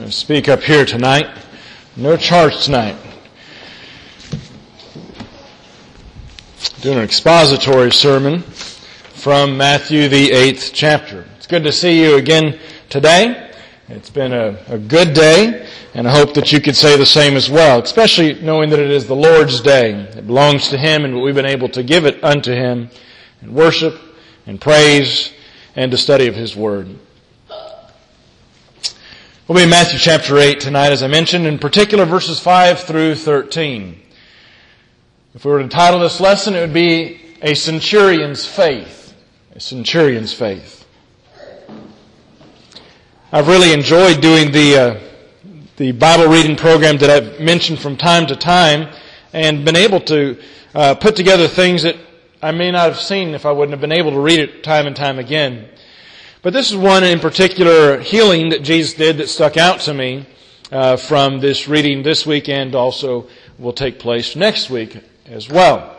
speak up here tonight. No charge tonight. Doing an expository sermon from Matthew, the 8th chapter. It's good to see you again today. It's been a good day, and I hope that you could say the same as well, especially knowing that it is the Lord's day. It belongs to Him, and we've been able to give it unto Him in worship and praise and to study of His Word. We'll be in Matthew chapter 8 tonight, as I mentioned, in particular verses 5 through 13. If we were to title this lesson, it would be A Centurion's Faith. A Centurion's Faith. I've really enjoyed doing the Bible reading program that I've mentioned from time to time and been able to put together things that I may not have seen if I wouldn't have been able to read it time and time again. But this is one in particular healing that Jesus did that stuck out to me from this reading this week and also will take place next week as well.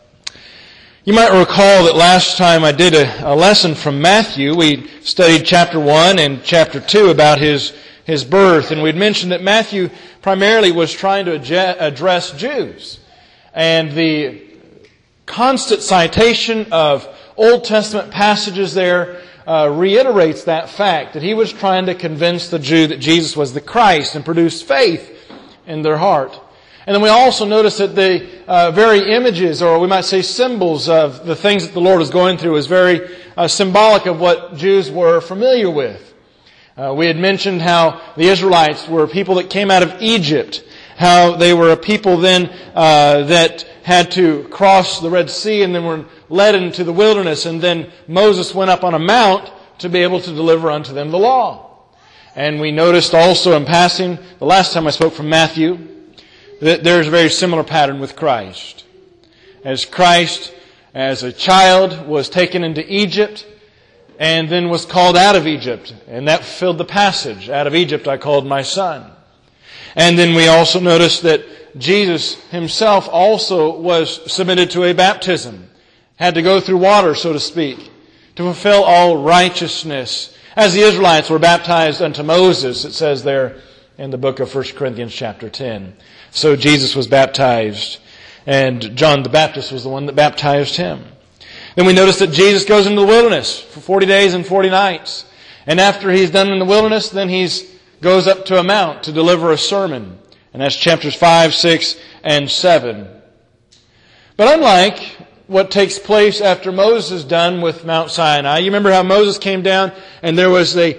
You might recall that last time I did a lesson from Matthew, we studied chapter 1 and chapter 2 about his birth, and we'd mentioned that Matthew primarily was trying to address Jews. And the constant citation of Old Testament passages there reiterates that fact, that he was trying to convince the Jew that Jesus was the Christ and produce faith in their heart. And then we also notice that the very images, or we might say symbols of the things that the Lord was going through is very symbolic of what Jews were familiar with. We had mentioned how the Israelites were people that came out of Egypt, how they were a people then that had to cross the Red Sea and then were led into the wilderness, and then Moses went up on a mount to be able to deliver unto them the law. And we noticed also in passing, the last time I spoke from Matthew, that there's a very similar pattern with Christ. As Christ, as a child, was taken into Egypt and then was called out of Egypt, and that fulfilled the passage, out of Egypt I called my son. And then we also noticed that Jesus himself also was submitted to a baptism, had to go through water, so to speak, to fulfill all righteousness. As the Israelites were baptized unto Moses, it says there in the book of 1 Corinthians chapter 10. So Jesus was baptized, and John the Baptist was the one that baptized him. Then we notice that Jesus goes into the wilderness for 40 days and 40 nights. And after he's done in the wilderness, then he goes up to a mount to deliver a sermon. And that's chapters 5, 6, and 7. But unlike what takes place after Moses is done with Mount Sinai, you remember how Moses came down and there was a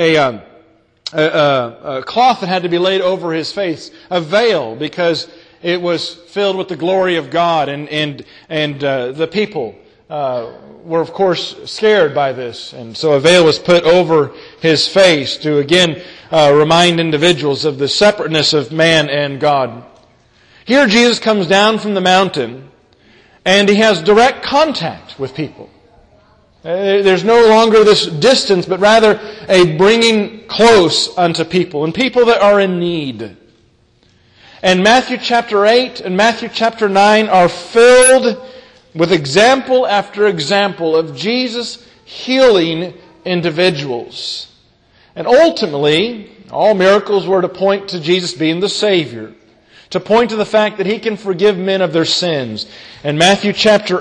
cloth that had to be laid over his face, a veil, because it was filled with the glory of God, and the people were of course scared by this, and so a veil was put over his face to again remind individuals of the separateness of man and God. Here Jesus comes down from the mountain and he has direct contact with people. There's no longer this distance, but rather a bringing close unto people, and people that are in need. And Matthew chapter 8 and Matthew chapter 9 are filled with example after example of Jesus healing individuals. And ultimately, all miracles were to point to Jesus being the Savior, to point to the fact that He can forgive men of their sins. And Matthew chapter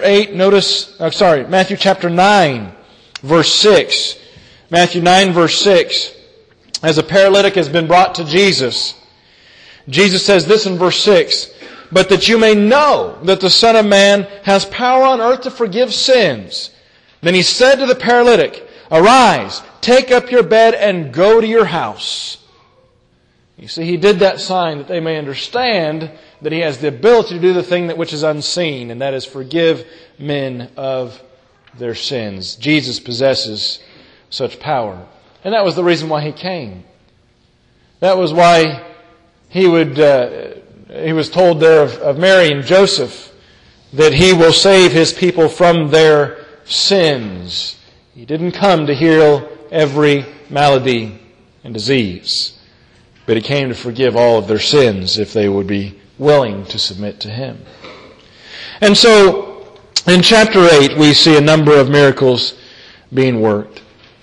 9, verse 6. Matthew 9, verse 6. As a paralytic has been brought to Jesus, Jesus says this in verse 6, "But that you may know that the Son of Man has power on earth to forgive sins. Then He said to the paralytic, Arise, take up your bed and go to your house." You see, He did that sign that they may understand that He has the ability to do the thing that which is unseen, and that is forgive men of their sins. Jesus possesses such power. And that was the reason why He came. That was why He was told there of Mary and Joseph that He will save His people from their sins. He didn't come to heal every malady and disease, but He came to forgive all of their sins if they would be willing to submit to Him. And so, in chapter 8, we see a number of miracles being worked.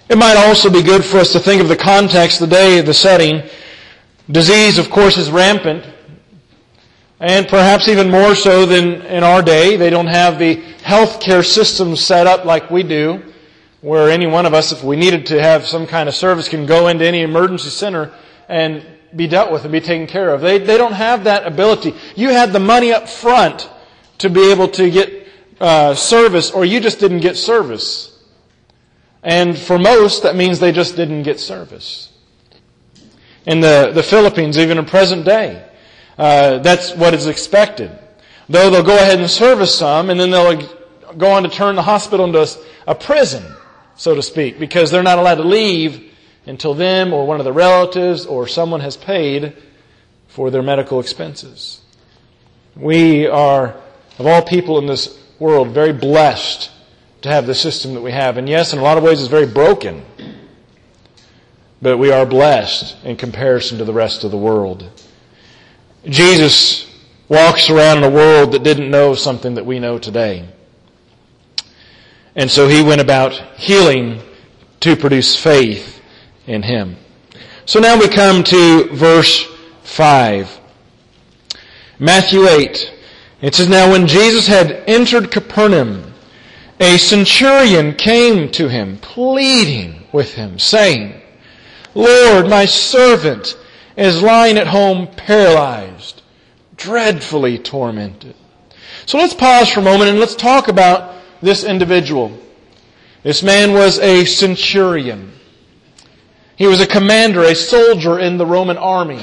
It might also be good for us to think of the context, the day, the setting. Disease, of course, is rampant. And perhaps even more so than in our day. They don't have the healthcare system set up like we do, where any one of us, if we needed to have some kind of service, can go into any emergency center and be dealt with and be taken care of. They don't have that ability. You had the money up front to be able to get service, or you just didn't get service. And for most, that means they just didn't get service. In the Philippines, even in present day, that's what is expected. Though they'll go ahead and service some, and then they'll go on to turn the hospital into a prison, so to speak, because they're not allowed to leave until them or one of the relatives or someone has paid for their medical expenses. We are, of all people in this world, very blessed to have the system that we have. And yes, in a lot of ways it's very broken. But we are blessed in comparison to the rest of the world. Jesus walks around in a world that didn't know something that we know today. And so He went about healing to produce faith in Him. So now we come to verse 5. Matthew 8. It says, "Now when Jesus had entered Capernaum, a centurion came to Him, pleading with Him, saying, 'Lord, my servant is lying at home paralyzed, dreadfully tormented.'" So let's pause for a moment and let's talk about this individual. This man was a centurion. He was a commander, a soldier in the Roman army.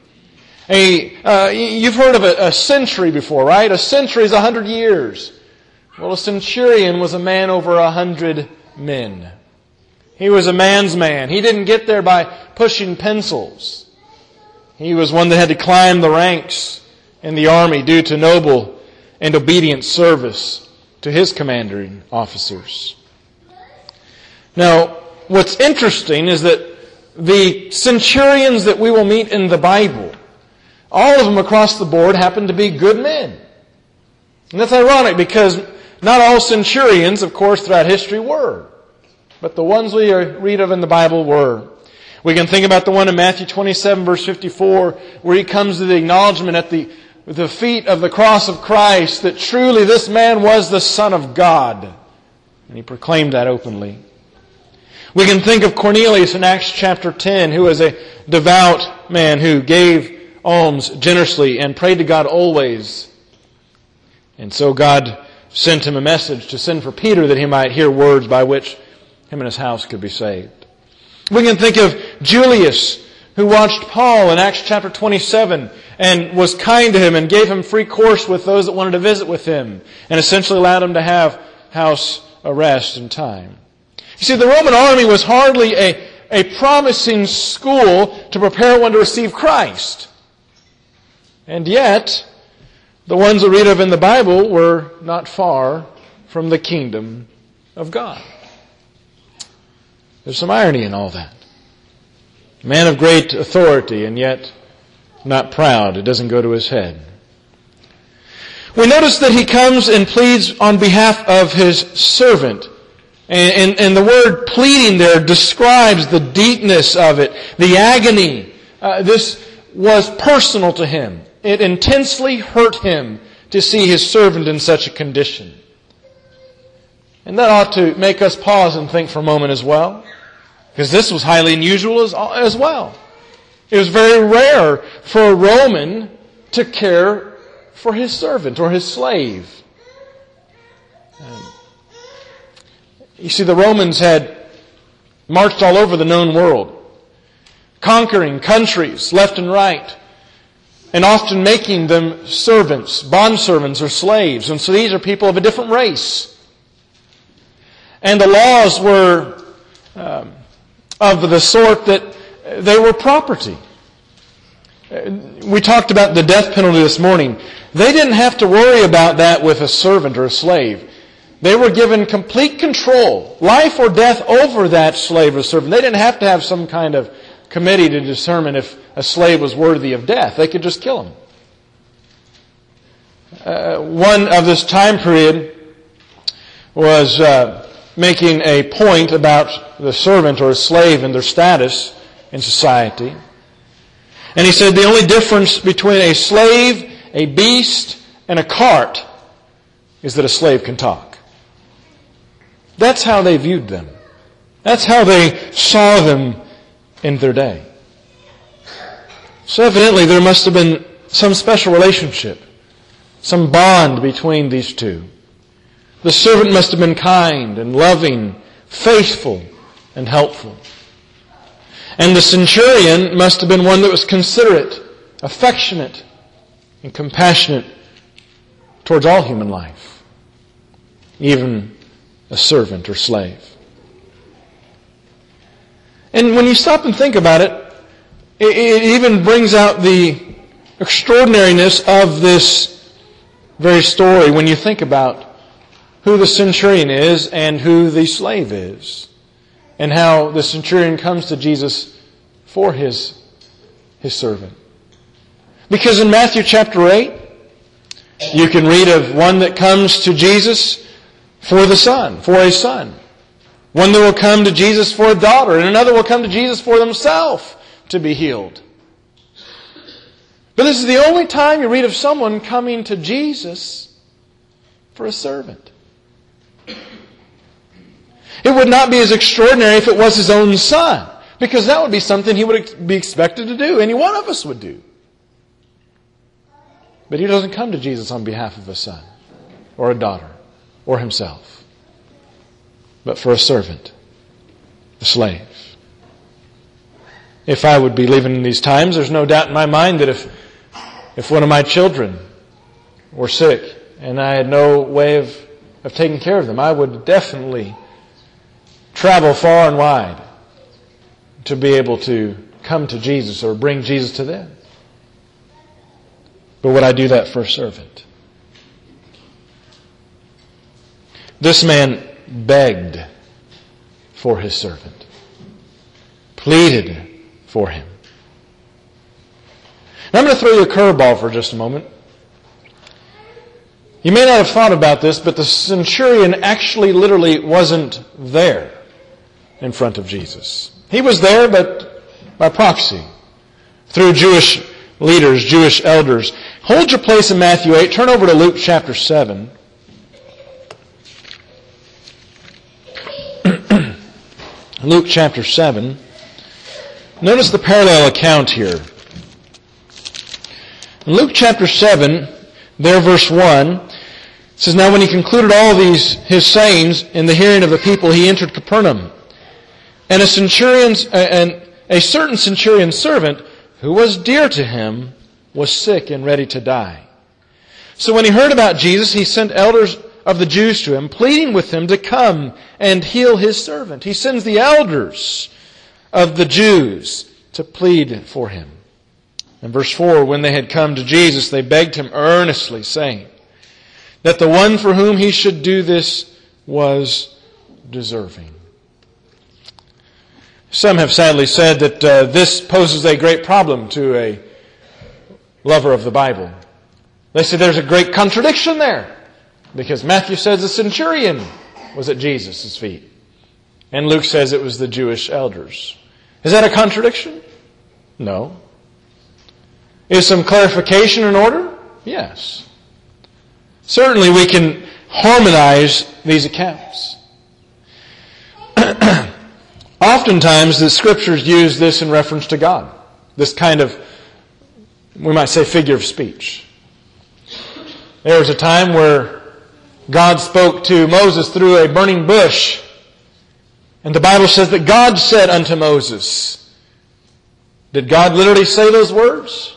You've heard of a century before, right? A century is 100 years. Well, a centurion was a man over 100 men. He was a man's man. He didn't get there by pushing pencils. He was one that had to climb the ranks in the army due to noble and obedient service to his commanding officers. Now, what's interesting is that the centurions that we will meet in the Bible, all of them across the board happen to be good men. And that's ironic because not all centurions, of course, throughout history were. But the ones we read of in the Bible were. We can think about the one in Matthew 27, verse 54, where he comes to the acknowledgement at the feet of the cross of Christ that truly this man was the Son of God. And he proclaimed that openly. We can think of Cornelius in Acts chapter 10, who was a devout man who gave alms generously and prayed to God always. And so God sent him a message to send for Peter that he might hear words by which him and his house could be saved. We can think of Julius, who watched Paul in Acts chapter 27 and was kind to him and gave him free course with those that wanted to visit with him and essentially allowed him to have house arrest and time. You see, the Roman army was hardly a promising school to prepare one to receive Christ. And yet, the ones that read of in the Bible were not far from the kingdom of God. There's some irony in all that. A man of great authority and yet not proud. It doesn't go to his head. We notice that he comes and pleads on behalf of his servant. And the word pleading there describes the deepness of it, the agony. This was personal to him. It intensely hurt him to see his servant in such a condition. And that ought to make us pause and think for a moment as well. Because this was highly unusual as well. It was very rare for a Roman to care for his servant or his slave. You see, the Romans had marched all over the known world, conquering countries left and right, and often making them servants, bondservants or slaves. And so these are people of a different race. And the laws were of the sort that they were property. We talked about the death penalty this morning. They didn't have to worry about that with a servant or a slave. They were given complete control, life or death, over that slave or servant. They didn't have to have some kind of committee to determine if a slave was worthy of death. They could just kill him. One of this time period was making a point about the servant or a slave and their status in society. And he said the only difference between a slave, a beast, and a cart is that a slave can talk. That's how they viewed them. That's how they saw them in their day. So evidently there must have been some special relationship, some bond between these two. The servant must have been kind and loving, faithful and helpful. And the centurion must have been one that was considerate, affectionate, and compassionate towards all human life, even a servant or slave. And when you stop and think about it, it even brings out the extraordinariness of this very story when you think about who the centurion is and who the slave is, and how the centurion comes to Jesus for his servant. Because in Matthew chapter 8, you can read of one that comes to Jesus for the son, for a son. One that will come to Jesus for a daughter, and another will come to Jesus for themselves to be healed. But this is the only time you read of someone coming to Jesus for a servant. It would not be as extraordinary if it was his own son, because that would be something he would be expected to do. Any one of us would do. But he doesn't come to Jesus on behalf of a son or a daughter or himself, but for a servant, a slave. If I would be living in these times, there's no doubt in my mind that if one of my children were sick and I had no way of taking care of them, I would definitely travel far and wide to be able to come to Jesus or bring Jesus to them. But would I do that for a servant? This man begged for his servant, pleaded for him. Now I'm going to throw you a curveball for just a moment. You may not have thought about this, but the centurion actually literally wasn't there in front of Jesus. He was there, but by proxy, through Jewish leaders, Jewish elders. Hold your place in Matthew 8. Turn over to Luke chapter 7. Luke chapter 7. Notice the parallel account here. In Luke chapter 7, there verse 1, it says, "Now when he concluded all his sayings in the hearing of the people, he entered Capernaum. And a certain centurion's servant, who was dear to him, was sick and ready to die. So when he heard about Jesus, he sent elders of the Jews to him, pleading with him to come and heal his servant." He sends the elders of the Jews to plead for him. In verse 4, when they had come to Jesus, they begged him earnestly, saying that the one for whom he should do this was deserving. Some have sadly said that this poses a great problem to a lover of the Bible. They say there's a great contradiction there, because Matthew says the centurion was at Jesus' feet, and Luke says it was the Jewish elders. Is that a contradiction? No. Is some clarification in order? Yes. Certainly we can harmonize these accounts. Oftentimes the Scriptures use this in reference to God. This kind of, we might say, figure of speech. There was a time where God spoke to Moses through a burning bush. And the Bible says that God said unto Moses. Did God literally say those words?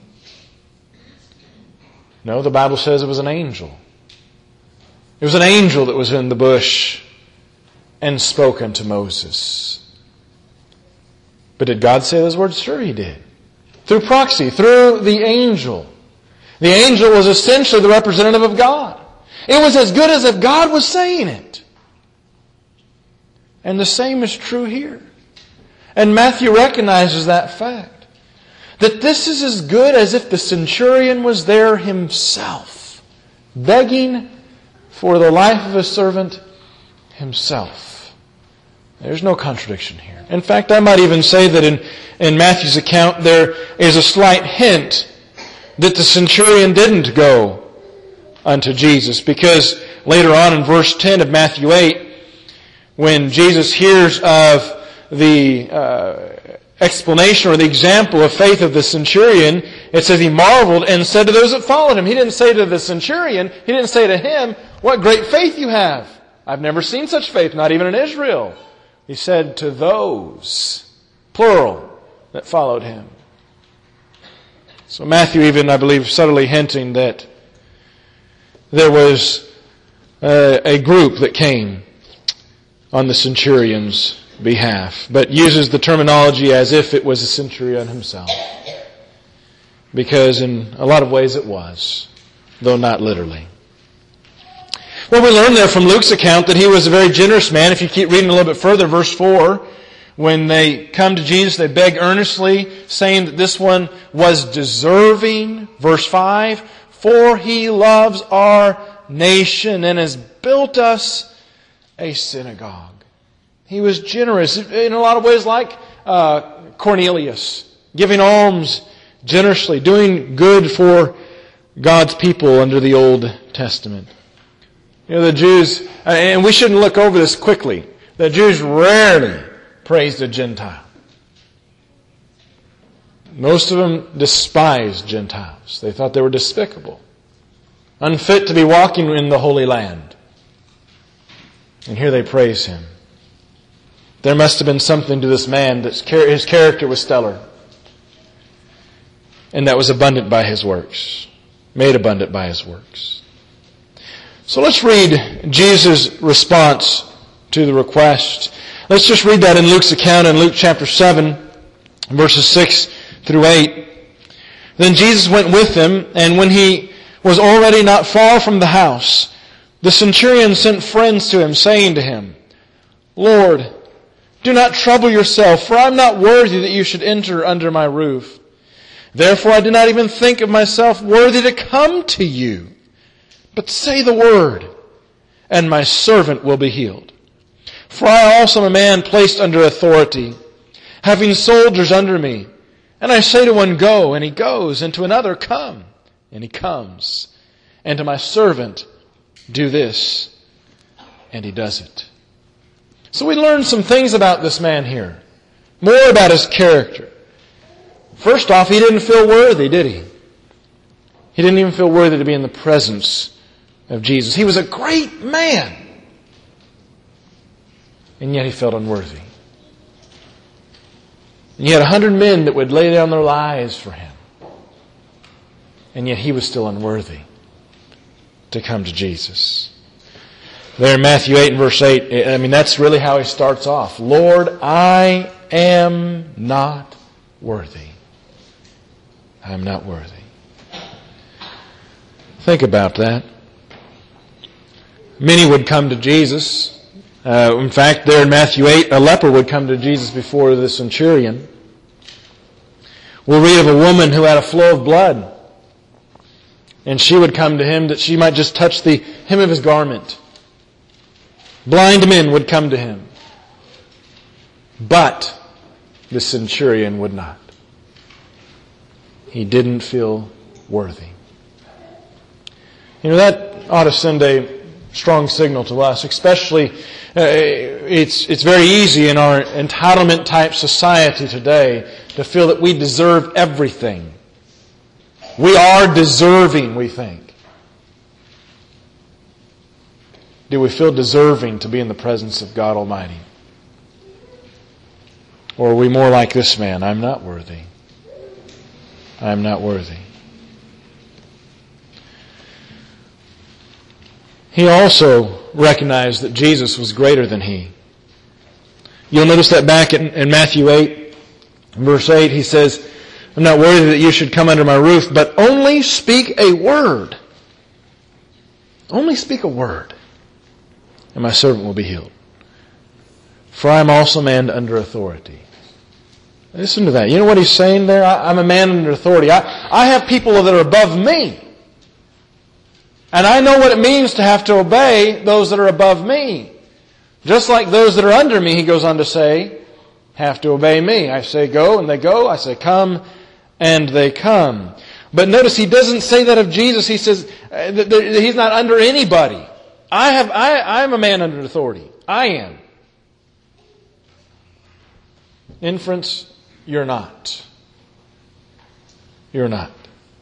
No, the Bible says it was an angel. It was an angel that was in the bush and spoke unto Moses. But did God say those words? Sure He did. Through proxy, through the angel. The angel was essentially the representative of God. It was as good as if God was saying it. And the same is true here. And Matthew recognizes that fact. That this is as good as if the centurion was there himself, begging for the life of his servant himself. There's no contradiction here. In fact, I might even say that in Matthew's account there is a slight hint that the centurion didn't go unto Jesus, because later on in verse 10 of Matthew 8, when Jesus hears of the explanation or the example of faith of the centurion, it says he marveled and said to those that followed him. He didn't say to the centurion, he didn't say to him, what great faith you have. I've never seen such faith, not even in Israel. He said to those, plural, that followed him. So Matthew even, I believe, subtly hinting that there was a group that came on the centurion's behalf, but uses the terminology as if it was a centurion himself. Because in a lot of ways it was, though not literally. Well, we learn there from Luke's account that he was a very generous man. If you keep reading a little bit further, verse 4, when they come to Jesus, they beg earnestly, saying that this one was deserving. Verse 5, for he loves our nation and has built us a synagogue. He was generous in a lot of ways, like Cornelius, giving alms generously, doing good for God's people under the Old Testament. You know, the Jews, and we shouldn't look over this quickly, the Jews rarely praised a Gentile. Most of them despised Gentiles. They thought they were despicable, unfit to be walking in the Holy Land. And here they praise him. There must have been something to this man that his character was stellar, and that was abundant by his works, made abundant by his works. So let's read Jesus' response to the request. Let's just read that in Luke's account in Luke chapter 7, verses 6 through 8. Then Jesus went with them, and when he was already not far from the house, the centurion sent friends to him, saying to him, Lord, do not trouble yourself, for I am not worthy that you should enter under my roof. Therefore I do not even think of myself worthy to come to you. But say the word, and my servant will be healed. For I also am a man placed under authority, having soldiers under me. And I say to one, go, and he goes, and to another, come, and he comes. And to my servant, do this, and he does it. So we learn some things about this man here. More about his character. First off, he didn't feel worthy, did he? He didn't even feel worthy to be in the presence of Jesus. He was a great man, and yet he felt unworthy. And you had 100 men that would lay down their lives for him, and yet he was still unworthy to come to Jesus. There in Matthew 8 and verse 8, that's really how he starts off. Lord, I am not worthy. I am not worthy. Think about that. Many would come to Jesus. In fact, there in Matthew 8, a leper would come to Jesus before the centurion. We'll read of a woman who had a flow of blood, and she would come to him that she might just touch the hem of his garment. Blind men would come to him. But the centurion would not. He didn't feel worthy. You know, that ought to send a strong signal to us, especially it's very easy in our entitlement type society today to feel that we deserve everything. We are deserving, we think. Do we feel deserving to be in the presence of God Almighty? Or are we more like this man? I'm not worthy. I'm not worthy. He also recognized that Jesus was greater than he. You'll notice that back in Matthew 8, verse 8, he says, I'm not worthy that you should come under my roof, but only speak a word. Only speak a word, and my servant will be healed. For I am also a man under authority. Listen to that. You know what he's saying there? I'm a man under authority. I have people that are above me. And I know what it means to have to obey those that are above me. Just like those that are under me, he goes on to say, have to obey me. I say go, and they go. I say come, and they come. But notice he doesn't say that of Jesus. He says that he's not under anybody. I'm a man under authority. I am. Inference, you're not. You're not.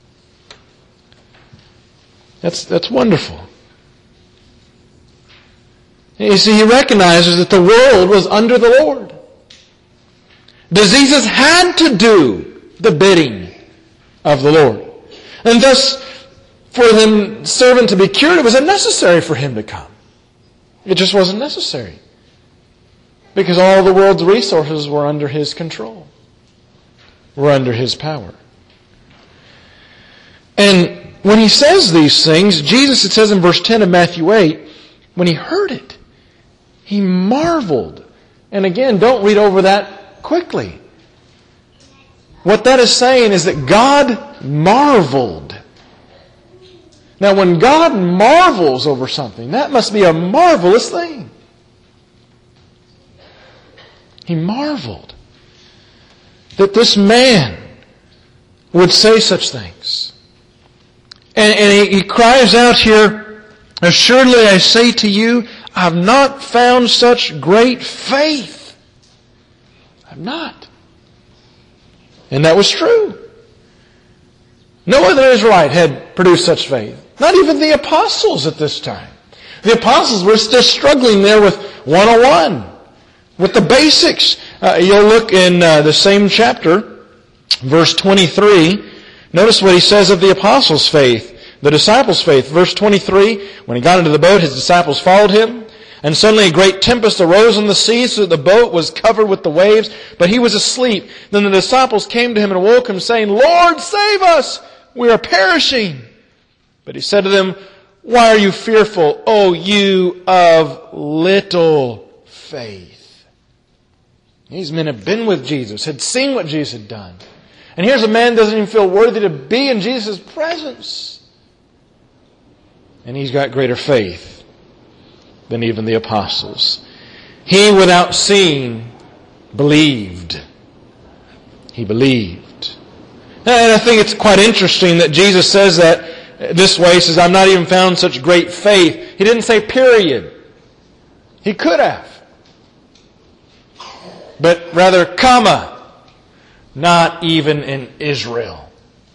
That's wonderful. You see, he recognizes that the world was under the Lord. Jesus had to do the bidding of the Lord. And thus, for the servant to be cured, it was unnecessary for him to come. It just wasn't necessary. Because all the world's resources were under his control. Were under his power. And when he says these things, Jesus, it says in verse 10 of Matthew 8, when he heard it, he marveled. And again, don't read over that quickly. What that is saying is that God marveled. Now, when God marvels over something, that must be a marvelous thing. He marveled that this man would say such things. And he cries out here, assuredly I say to you, I've not found such great faith. I've not. And that was true. No other Israelite had produced such faith. Not even the apostles at this time. The apostles were still struggling there with 101, with the basics. You'll look in the same chapter, verse 23. Notice what he says of the apostles' faith, the disciples' faith. Verse 23, when he got into the boat, his disciples followed him. And suddenly a great tempest arose on the sea, so that the boat was covered with the waves, but he was asleep. Then the disciples came to him and awoke him, saying, Lord, save us! We are perishing. But he said to them, why are you fearful, O you of little faith? These men have been with Jesus, had seen what Jesus had done. And here's a man who doesn't even feel worthy to be in Jesus' presence. And he's got greater faith than even the apostles. He, without seeing, believed. He believed. And I think it's quite interesting that Jesus says that this way. He says, I've not even found such great faith. He didn't say period. He could have. But rather, comma, not even in Israel.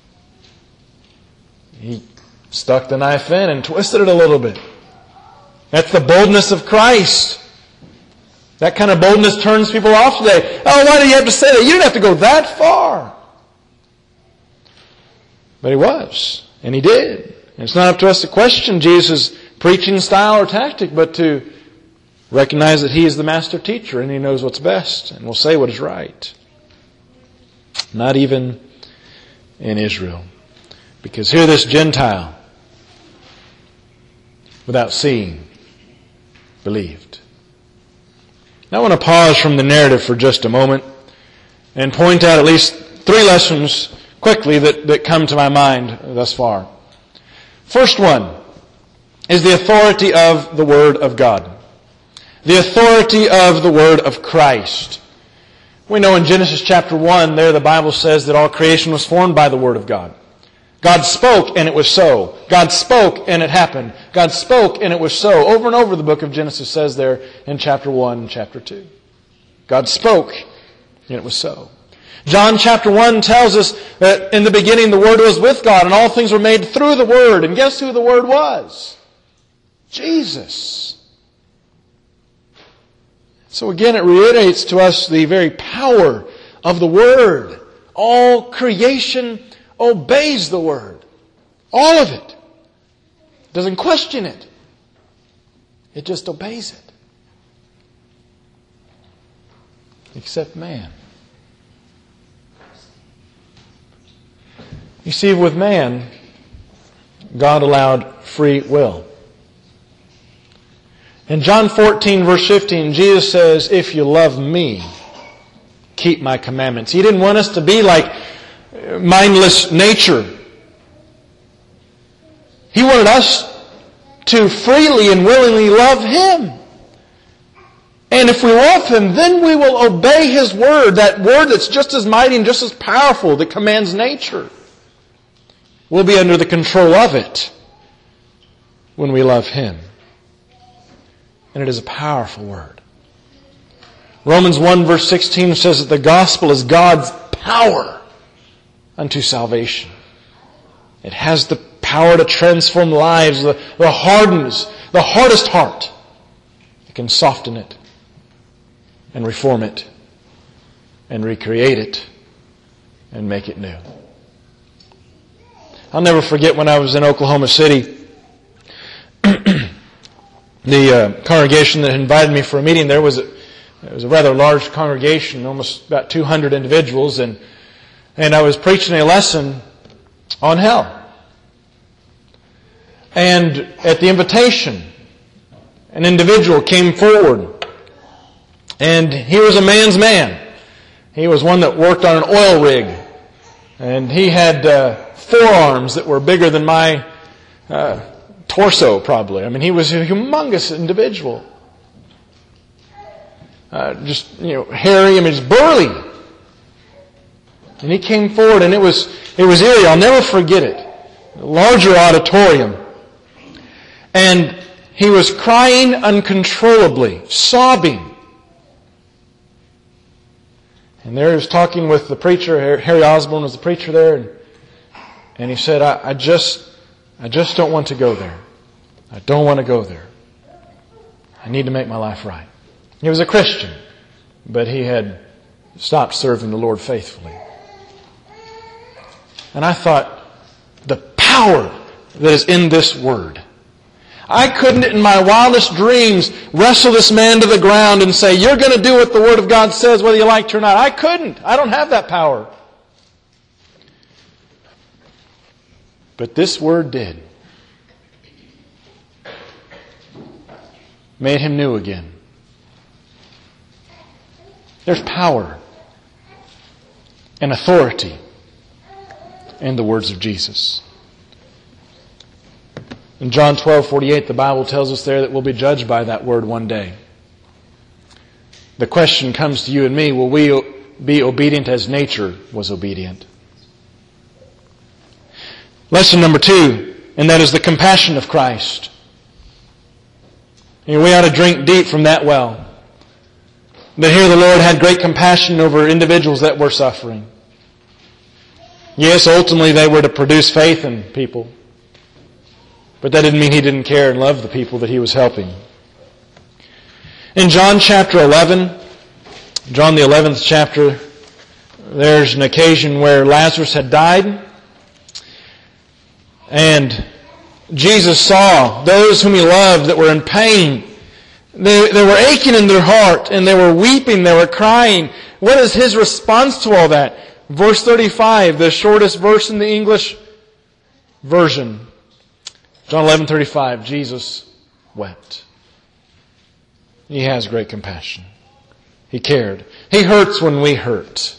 He stuck the knife in and twisted it a little bit. That's the boldness of Christ. That kind of boldness turns people off today. Oh, why do you have to say that? You didn't have to go that far. But he was. And he did. And it's not up to us to question Jesus' preaching style or tactic, but to recognize that he is the master teacher and he knows what's best and will say what is right. Not even in Israel. Because here this Gentile, without seeing, believed. Now I want to pause from the narrative for just a moment and point out at least 3 lessons quickly that come to my mind thus far. First one is the authority of the Word of God. The authority of the Word of Christ. We know in Genesis chapter 1, there the Bible says that all creation was formed by the Word of God. God spoke and it was so. God spoke and it happened. God spoke and it was so. Over and over the book of Genesis says there in chapter 1 and chapter 2. God spoke and it was so. John chapter 1 tells us that in the beginning the Word was with God and all things were made through the Word. And guess who the Word was? Jesus. So again, it reiterates to us the very power of the Word. All creation obeys the Word. All of it. Doesn't question it. It just obeys it. Except man. You see, with man, God allowed free will. In John 14, verse 15, Jesus says, if you love me, keep my commandments. He didn't want us to be like mindless nature. He wanted us to freely and willingly love Him. And if we love Him, then we will obey His Word, that Word that's just as mighty and just as powerful, that commands nature. We'll be under the control of it when we love Him. And it is a powerful Word. Romans 1 verse 16 says that the gospel is God's power unto salvation. It has the power to transform lives, the hardest heart. It can soften it and reform it and recreate it and make it new. I'll never forget when I was in Oklahoma City, the congregation that invited me for a meeting, it was a rather large congregation, almost about 200 individuals, and I was preaching a lesson on hell. And at the invitation, an individual came forward, and he was a man's man. He was one that worked on an oil rig, and he had forearms that were bigger than my torso, probably. I mean, he was a humongous individual. Hairy, just burly. And he came forward, and it was eerie. I'll never forget it. A larger auditorium. And he was crying uncontrollably, sobbing. And there he was talking with the preacher. Harry Osborne was the preacher there. And he said, I just don't want to go there. I don't want to go there. I need to make my life right. He was a Christian, but he had stopped serving the Lord faithfully. And I thought, the power that is in this Word. I couldn't in my wildest dreams wrestle this man to the ground and say, you're going to do what the Word of God says whether you like it or not. I couldn't. I don't have that power. But this Word did. Made him new again. There's power and authority in the words of Jesus. In John 12:48, the Bible tells us there that we'll be judged by that Word one day. The question comes to you and me, will we be obedient as nature was obedient? Lesson number 2, and that is the compassion of Christ. And we ought to drink deep from that well. But here the Lord had great compassion over individuals that were suffering. Yes, ultimately they were to produce faith in people. But that didn't mean He didn't care and love the people that He was helping. In John chapter 11, John the 11th chapter, there's an occasion where Lazarus had died. And Jesus saw those whom He loved that were in pain. They were aching in their heart, and they were weeping, they were crying. What is His response to all that? Verse 35, the shortest verse in the English version. John 11:35, Jesus wept. He has great compassion. He cared. He hurts when we hurt.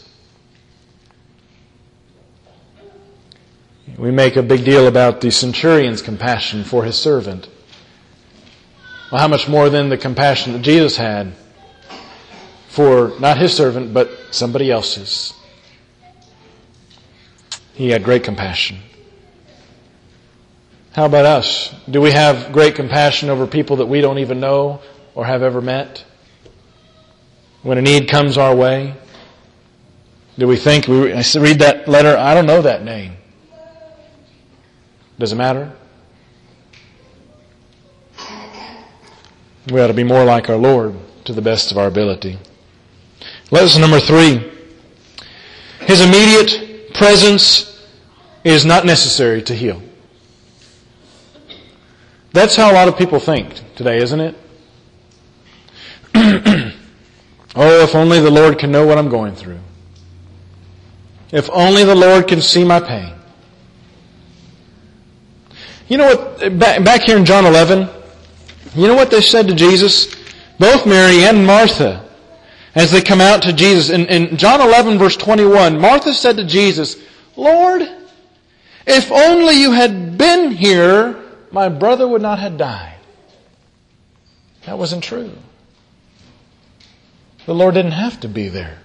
We make a big deal about the centurion's compassion for his servant. Well, how much more than the compassion that Jesus had for not his servant, but somebody else's. He had great compassion. How about us? Do we have great compassion over people that we don't even know or have ever met? When a need comes our way, do we think, I read that letter, I don't know that name. Does it matter? We ought to be more like our Lord to the best of our ability. Lesson number 3. His immediate presence is not necessary to heal. That's how a lot of people think today, isn't it? Oh, if only the Lord can know what I'm going through. If only the Lord can see my pain. You know what, back here in John 11, you know what they said to Jesus? Both Mary and Martha, as they come out to Jesus. In John 11 verse 21, Martha said to Jesus, Lord, if only you had been here, my brother would not have died. That wasn't true. The Lord didn't have to be there.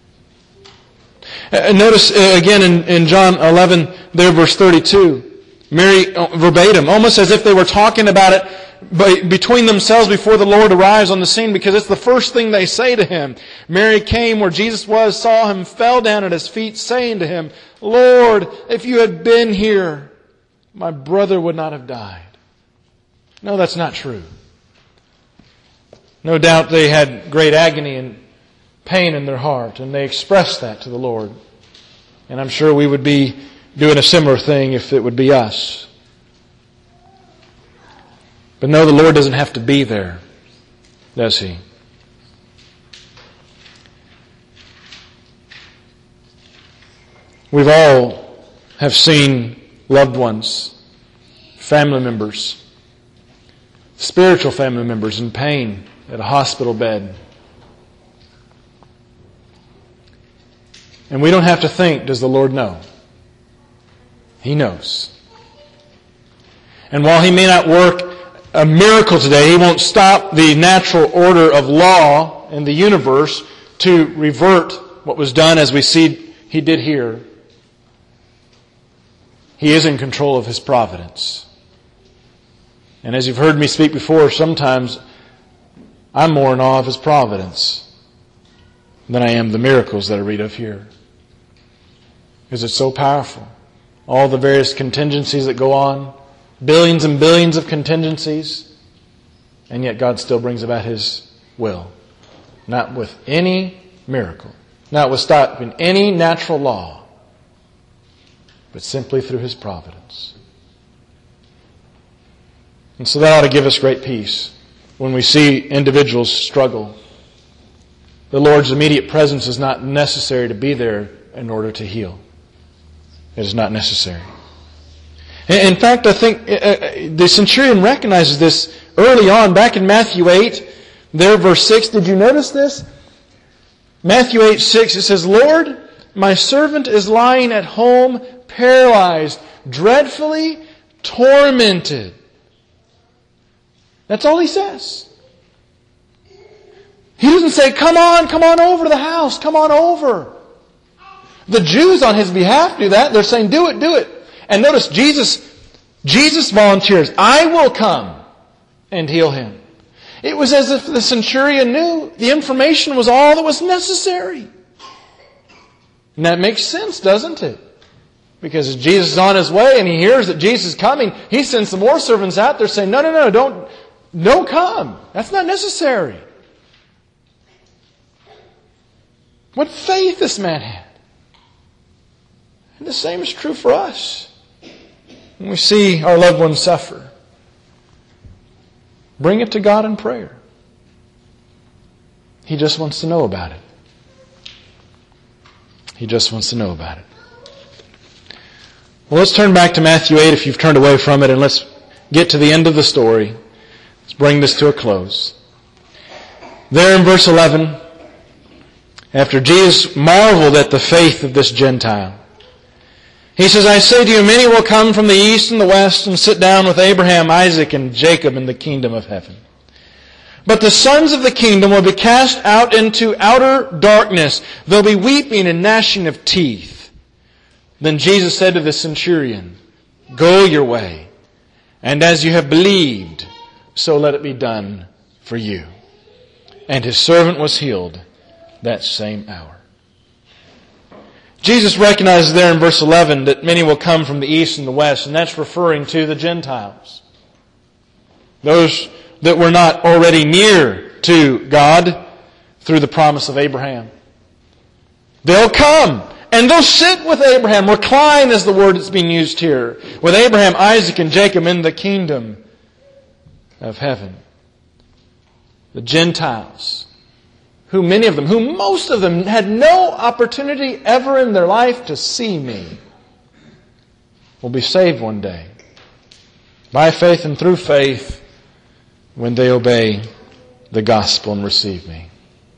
Notice again in John 11, there verse 32. Mary, verbatim, almost as if they were talking about it between themselves before the Lord arrives on the scene, because it's the first thing they say to Him. Mary came where Jesus was, saw Him, fell down at His feet, saying to Him, Lord, if you had been here, my brother would not have died. No, that's not true. No doubt they had great agony and pain in their heart, and they expressed that to the Lord. And I'm sure we would be doing a similar thing if it would be us. But no, the Lord doesn't have to be there, does He? We've all have seen loved ones, family members, spiritual family members in pain at a hospital bed. And we don't have to think, does the Lord know? He knows. And while He may not work a miracle today, He won't stop the natural order of law in the universe to revert what was done, as we see He did here. He is in control of His providence. And as you've heard me speak before, sometimes I'm more in awe of His providence than I am the miracles that I read of here. Because it's so powerful. All the various contingencies that go on, billions and billions of contingencies, and yet God still brings about His will. Not with any miracle, not with stopping any natural law, but simply through His providence. And so that ought to give us great peace when we see individuals struggle. The Lord's immediate presence is not necessary to be there in order to heal. It is not necessary. In fact, I think the centurion recognizes this early on, back in Matthew 8, there verse 6. Did you notice this? Matthew 8:6, it says, Lord, my servant is lying at home, paralyzed, dreadfully tormented. That's all he says. He doesn't say, come on over to the house, come on over. The Jews on his behalf do that. They're saying, do it. And notice, Jesus volunteers, I will come and heal him. It was as if the centurion knew the information was all that was necessary. And that makes sense, doesn't it? Because as Jesus is on His way and he hears that Jesus is coming, he sends some more servants out there saying, no, don't come. That's not necessary. What faith this man had. And the same is true for us. When we see our loved ones suffer, bring it to God in prayer. He just wants to know about it. He just wants to know about it. Well, let's turn back to Matthew 8 if you've turned away from it, and let's get to the end of the story. Let's bring this to a close. There in verse 11, after Jesus marveled at the faith of this Gentile, He says, I say to you, many will come from the east and the west and sit down with Abraham, Isaac, and Jacob in the kingdom of heaven. But the sons of the kingdom will be cast out into outer darkness. There'll be weeping and gnashing of teeth. Then Jesus said to the centurion, go your way, and as you have believed, so let it be done for you. And his servant was healed that same hour. Jesus recognizes there in verse 11 that many will come from the east and the west, and that's referring to the Gentiles. Those that were not already near to God through the promise of Abraham. They'll come and they'll sit with Abraham. Recline is the word that's being used here. With Abraham, Isaac, and Jacob in the kingdom of heaven. The Gentiles, who most of them had no opportunity ever in their life to see me, will be saved one day. By faith and through faith, when they obey the gospel and receive me.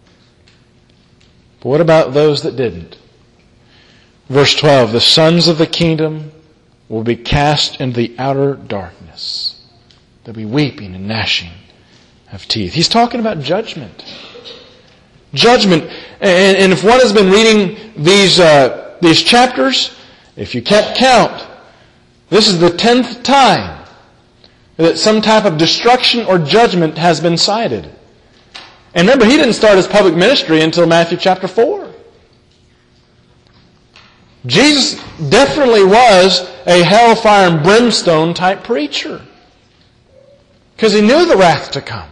But what about those that didn't? Verse 12, the sons of the kingdom will be cast into the outer darkness. There'll be weeping and gnashing of teeth. He's talking about judgment. judgment. And if one has been reading these chapters, if you kept count, this is the 10th time that some type of destruction or judgment has been cited. And remember, he didn't start his public ministry until Matthew chapter 4. Jesus definitely was a hellfire and brimstone type preacher, because he knew the wrath to come.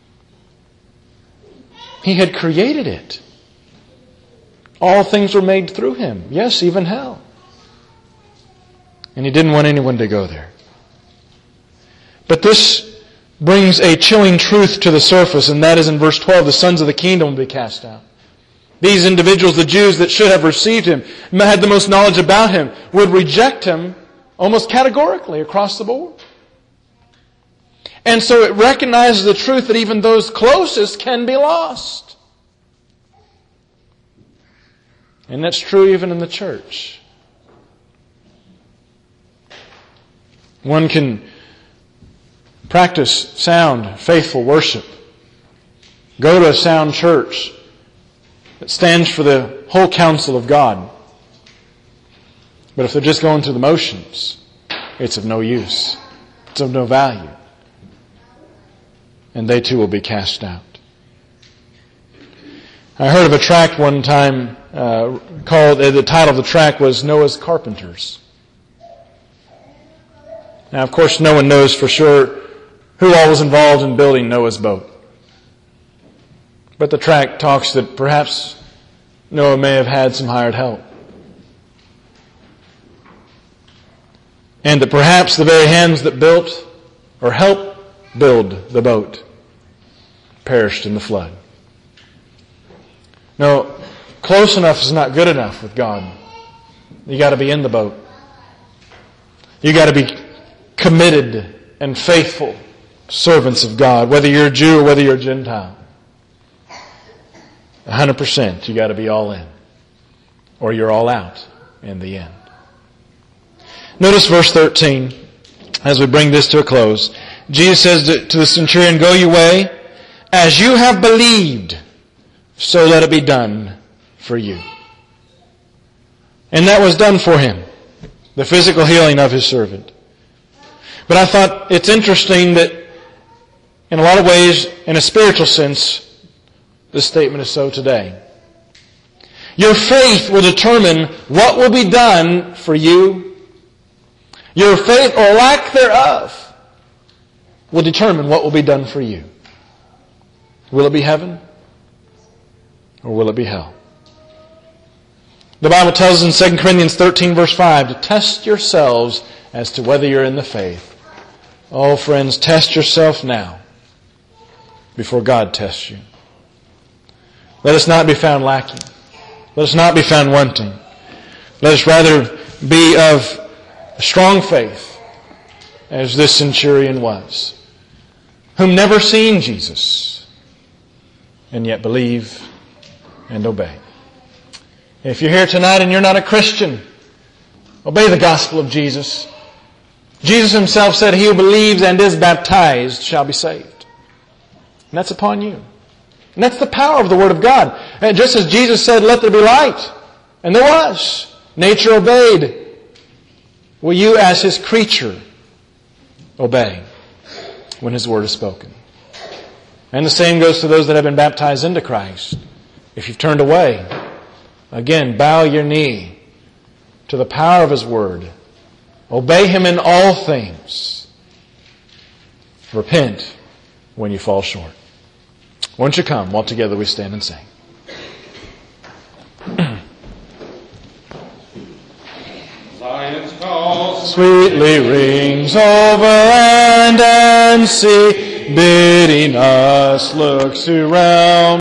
He had created it. All things were made through him. Yes, even hell. And he didn't want anyone to go there. But this brings a chilling truth to the surface, and that is in verse 12, the sons of the kingdom will be cast out. These individuals, the Jews that should have received him, had the most knowledge about him, would reject him almost categorically across the board. And so it recognizes the truth that even those closest can be lost. And that's true even in the church. One can practice sound, faithful worship, go to a sound church that stands for the whole counsel of God. But if they're just going through the motions, it's of no use. It's of no value. And they too will be cast out. I heard of a tract one time called, the title of the tract was Noah's Carpenters. Now, of course, no one knows for sure who all was involved in building Noah's boat. But the tract talks that perhaps Noah may have had some hired help. And that perhaps the very hands that built or helped build the boat perished in the flood. No, close enough is not good enough with God. You got to be in the boat. You got to be committed and faithful servants of God, whether you're a Jew or whether you're a Gentile. 100%, you got to be all in, or you're all out in the end. Notice verse 13 as we bring this to a close. Jesus says to the centurion, "Go your way, as you have believed, so let it be done for you." And that was done for him, the physical healing of his servant. But I thought it's interesting that in a lot of ways, in a spiritual sense, this statement is so today. Your faith will determine what will be done for you. Your faith or lack thereof will determine what will be done for you. Will it be heaven or will it be hell? The Bible tells us in 2 Corinthians 13 verse 5 to test yourselves as to whether you're in the faith. Oh friends, test yourself now before God tests you. Let us not be found lacking. Let us not be found wanting. Let us rather be of strong faith as this centurion was, whom never seen Jesus, and yet believe and obey. If you're here tonight and you're not a Christian, obey the gospel of Jesus. Jesus himself said, "He who believes and is baptized shall be saved." And that's upon you. And that's the power of the Word of God. And just as Jesus said, "Let there be light," and there was. Nature obeyed. Will you, as His creature, obey when His Word is spoken? And the same goes to those that have been baptized into Christ. If you've turned away, again, bow your knee to the power of His Word. Obey Him in all things. Repent when you fall short. Won't you come while together we stand and sing? Zion's call Sweetly rings over land and sea, bidding us look to realms